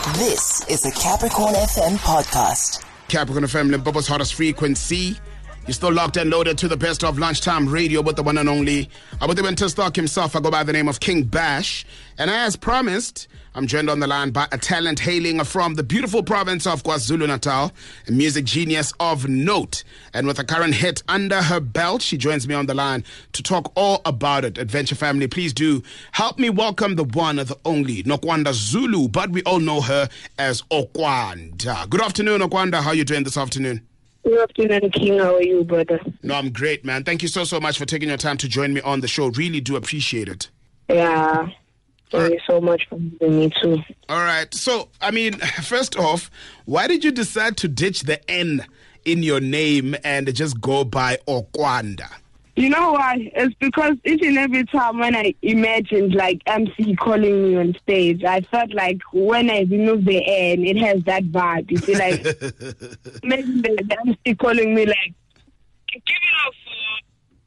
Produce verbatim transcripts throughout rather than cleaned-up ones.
This is the Capricorn F M podcast. Capricorn F M, Limpopo's hottest frequency. You're still locked and loaded to the best of lunchtime radio with the one and only. I would even to stalk himself. I go by the name of King Bash. And as promised, I'm joined on the line by a talent hailing from the beautiful province of KwaZulu-Natal, a music genius of note. And with a current hit under her belt, she joins me on the line to talk all about it. Adventure family, please do help me welcome the one and the only Nokwanda Zulu, but we all know her as Okwanda. Good afternoon, Okwanda. How are you doing this afternoon? Good afternoon, King. How are you, brother? No, I'm great, man. Thank you so, so much for taking your time to join me on the show. Really do appreciate it. Yeah. Thank you so much for having me, too. All right. So, I mean, first off, why did you decide to ditch the N in your name and just go by Okwanda? You know why? It's because each and every time when I imagined, like, M C calling me on stage, I felt like when I remove the N, it has that vibe. You see, like, imagine the, the M C calling me, like, give it up for...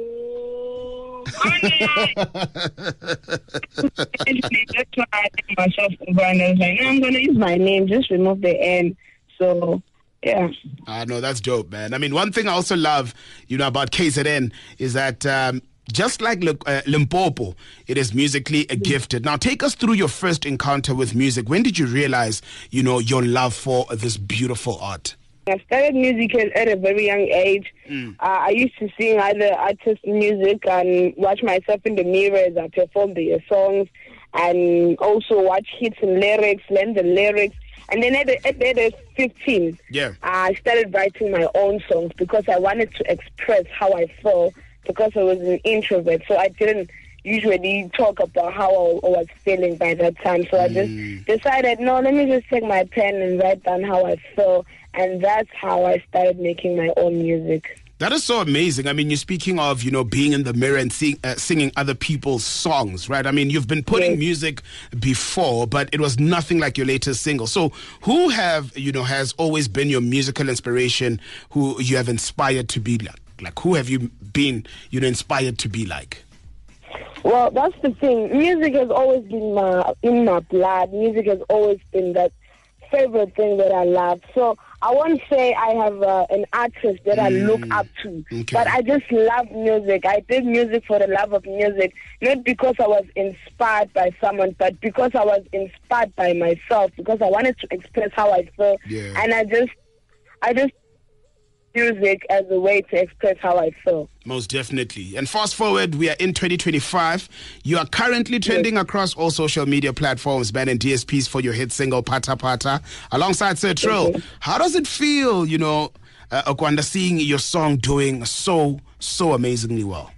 That's why I think myself over and I was like, no, I'm going to use my name, just remove the N. So... yeah. Ah, uh, no, that's dope, man. I mean, one thing I also love, you know, about K Z N is that um, just like uh, Limpopo, it is musically gifted. Now, take us through your first encounter with music. When did you realize, you know, your love for this beautiful art? I started music at a very young age. Mm. Uh, I used to sing other artists' music and watch myself in the mirror as I perform their songs, and also watch hits and lyrics, learn the lyrics. And then at the, at the age of fifteen, yeah. I started writing my own songs because I wanted to express how I felt, because I was an introvert. So I didn't usually talk about how I was feeling by that time. So I just mm. decided, no, let me just take my pen and write down how I felt. And that's how I started making my own music. That is so amazing. I mean, you're speaking of, you know, being in the mirror and sing, uh, singing other people's songs, right? I mean, you've been putting yes. music before, but it was nothing like your latest single. So who have, you know, has always been your musical inspiration, who you have inspired to be like? Like, who have you been, you know, inspired to be like? Well, that's the thing. Music has always been my, in my blood. Music has always been that favorite thing that I love. So I won't say I have uh, an artist that mm. I look up to, okay. but I just love music. I did music for the love of music, not because I was inspired by someone, but because I was inspired by myself, because I wanted to express how I feel. Yeah. And I just, I just music as a way to express how I feel. Most definitely. And fast forward, we are in twenty twenty-five. You are currently trending yes. across all social media platforms, man, and D S Ps for your hit single Pata Pata alongside Sir Trill. Mm-hmm. How does it feel, you know, uh, Okwanda, seeing your song doing so, so amazingly well?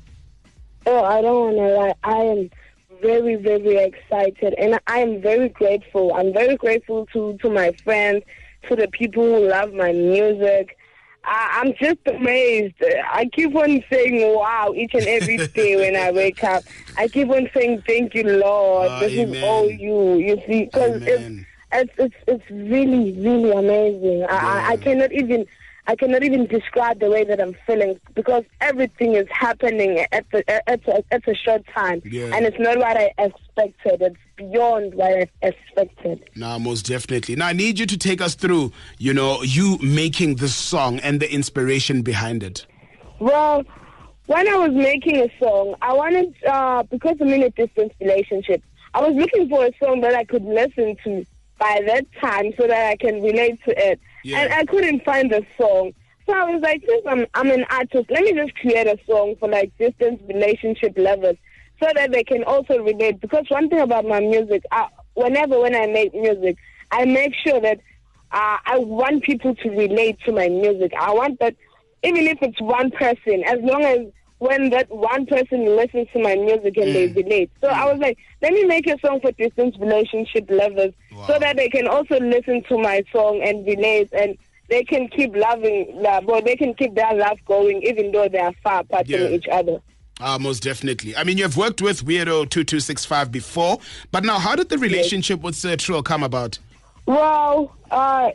Oh, I don't want to lie. I am very, very excited, and I am very grateful. I'm very grateful to, to my friends, to the people who love my music. I'm just amazed. I keep on saying wow each and every day when I wake up. I keep on saying thank you, Lord. Oh, this amen. is all you. You see, because it's, it's it's it's really really amazing. Yeah. I, I cannot even I cannot even describe the way that I'm feeling, because everything is happening at the at a, at a short time, yeah. and it's not what I expected. It's beyond what I expected. No, most definitely. Now I need you to take us through, you know, you making this song and the inspiration behind it. Well, when I was making a song, I wanted uh, because I'm in a distance relationship, I was looking for a song that I could listen to by that time so that I can relate to it. Yeah. And I couldn't find a song. So I was like, since I'm, I'm an artist, let me just create a song for like distance relationship lovers so that they can also relate. Because one thing about my music, I, whenever when I make music, I make sure that uh, I want people to relate to my music. I want that even if it's one person, as long as when that one person listens to my music and mm. they relate. So mm. I was like, let me make a song for distance relationship lovers wow. so that they can also listen to my song and relate, and they can keep loving love, or they can keep their love going even though they are far apart yeah. from each other. Ah, most definitely. I mean, you've worked with Weirdo two two six five before, but now how did the relationship yes. with Sir Trill come about? Well, uh,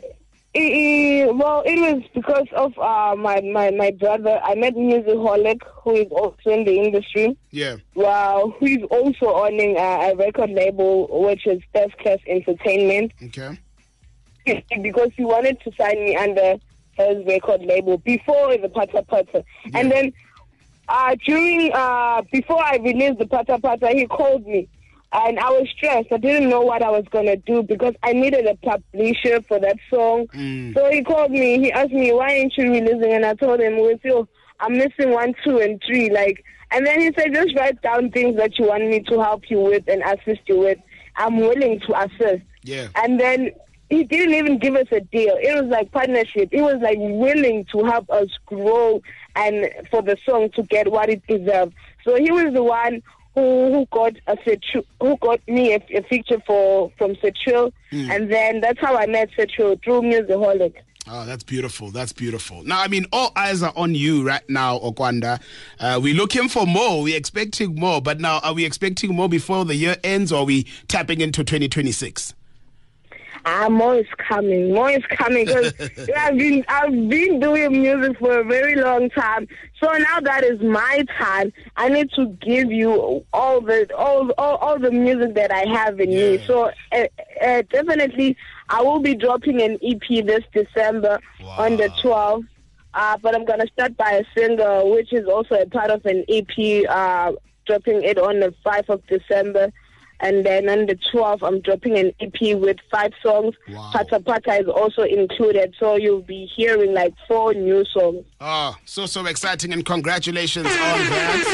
Eh, well, it was because of uh, my, my, my brother. I met Musicaholic, who is also in the industry. Yeah. Well, who is also owning a, a record label, which is First Class Entertainment. Okay. Because he wanted to sign me under his record label before the Pata Pata. Yeah. And then uh, during, uh, before I released the Pata Pata, he called me. And I was stressed. I didn't know what I was going to do because I needed a publisher for that song. Mm. So he called me. He asked me, why ain't you releasing? And I told him, with you, I'm missing one, two, and three. Like, and then he said, just write down things that you want me to help you with and assist you with. I'm willing to assist. Yeah. And then he didn't even give us a deal. It was like partnership. He was like willing to help us grow and for the song to get what it deserved. So he was the one who who got a who got me a, a feature for from Setril, mm. and then that's how I met Setril through Musicaholic. Oh, that's beautiful. That's beautiful. Now, I mean, all eyes are on you right now, Okwanda. Uh, we're looking for more. We're expecting more. But now, are we expecting more before the year ends, or are we tapping into twenty twenty-six? Ah, more is coming. More is coming because I've been I've been doing music for a very long time. So now that is my time. I need to give you all the all all, all the music that I have in yeah. me. So uh, uh, definitely, I will be dropping an E P this December wow. on the twelfth. Uh, but I'm gonna start by a single, which is also a part of an E P. Uh, dropping it on the fifth of December. And then on the twelfth, I'm dropping an E P with five songs. Wow. Pata Pata is also included. So you'll be hearing like four new songs. Oh, so, so exciting. And congratulations on that.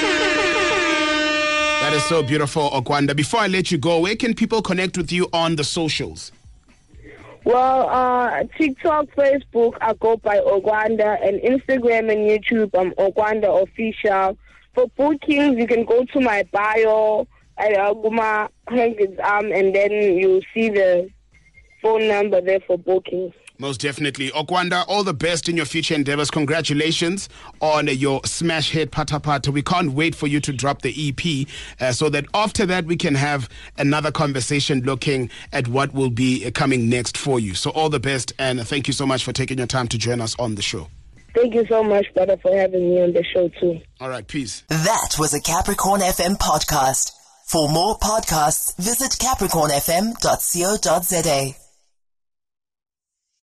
That is so beautiful, Okwanda. Before I let you go, where can people connect with you on the socials? Well, uh, TikTok, Facebook, I go by Okwanda. And Instagram and YouTube, I'm Okwanda Official. For bookings, you can go to my bio. At Aguma Hankins Arm, and then you'll see the phone number there for bookings. Most definitely. Okwanda, all the best in your future endeavors. Congratulations on your smash hit, Pata Pata. We can't wait for you to drop the E P uh, so that after that we can have another conversation looking at what will be coming next for you. So all the best, and thank you so much for taking your time to join us on the show. Thank you so much, brother, for having me on the show too. All right, peace. That was a Capricorn F M podcast. For more podcasts, visit capricorn f m dot co dot z a.